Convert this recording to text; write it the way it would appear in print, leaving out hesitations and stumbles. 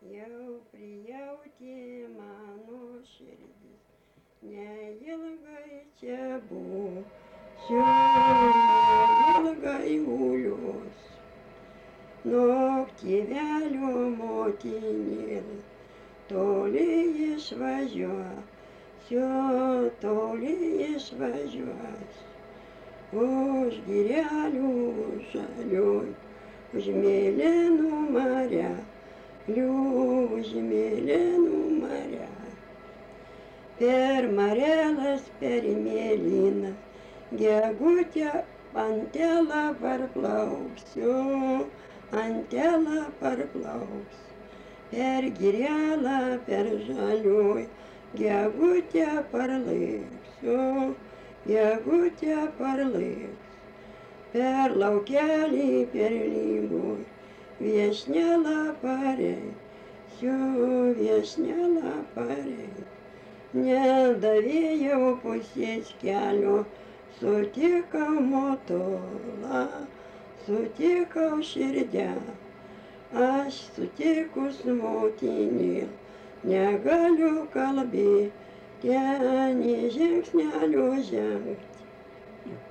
Jau prijautė mano širdis, neilgai čia būsiu, neilgai guliuos. Nuo tėvelio motinėlė toli išvažiuosiu, toli išvažiuosiu. Už girelių žalioj, už mėlynų marelių, už mėlynų marelių. Per marelas, per mėlyną, gegutę antelą parplauksiu, antelą parplauksiu. Per girelą, per žalioj, gegutę parlėksiu, gegutę parlėksiu. Per laukelį, per lygoj, viešnelą pareisiu, viešnelą pareisiu. Nedavėjau pusės kelio, sutikau motulą, sutikau širdelę. Aš sutikus motinėlę, negaliu kalbėti, nė žingsnelio žengti.